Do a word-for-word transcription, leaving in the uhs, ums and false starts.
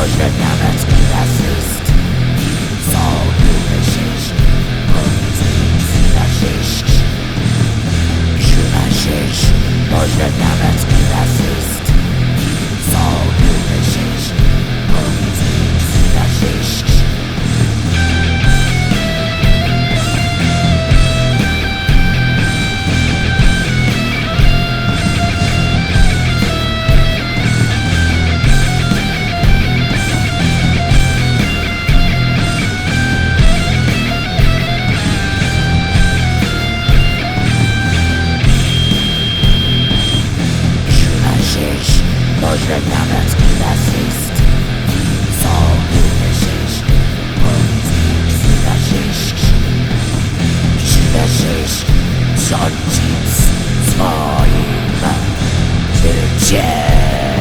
może nawet rasist. Co myślisz? Powiedz mi, rasist. Rasist, może nawet rasist. Co myślisz? Powiedz mi, rasist. Może nawet rasist. Co myślisz? Powiedz mi, rasist. Rasist rządzić swoim życiem.